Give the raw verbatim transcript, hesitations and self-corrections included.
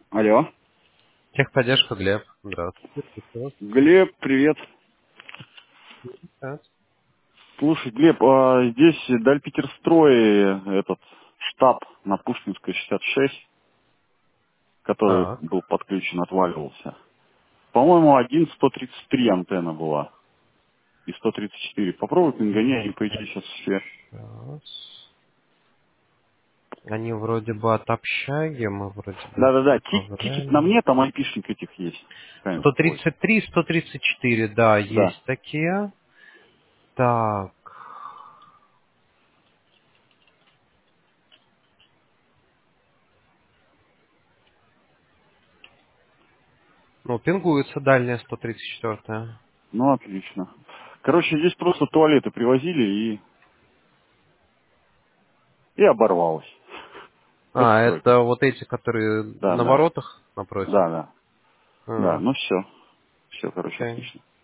Алло. Техподдержка, Глеб. Здравствуйте. Слушаю Глеб, привет. вас. Слушай, Глеб, а здесь Дальпетерстрой, этот штаб на Пушкинской шестьдесят шесть, который Так. был подключен, отваливался. По-моему, один сто тридцать три антенна была и сто тридцать четыре. Попробуй пингоняй, и по идее сейчас все. Сейчас. Они вроде бы от общаги, мы вроде бы их Да-да-да, ти- тикет на отправляли. мне, там айпишник этих есть. Камень твой. сто тридцать три, сто тридцать четыре, да, Да. есть такие. Так. Ну, пингуется дальняя сто тридцать четыре. Ну, отлично. Короче, здесь просто туалеты привозили и, и оборвалось. А, Постройка. это вот эти, которые Да, на да. воротах напротив? Да, да. Да, А, ну все. Все, короче, окей. отлично.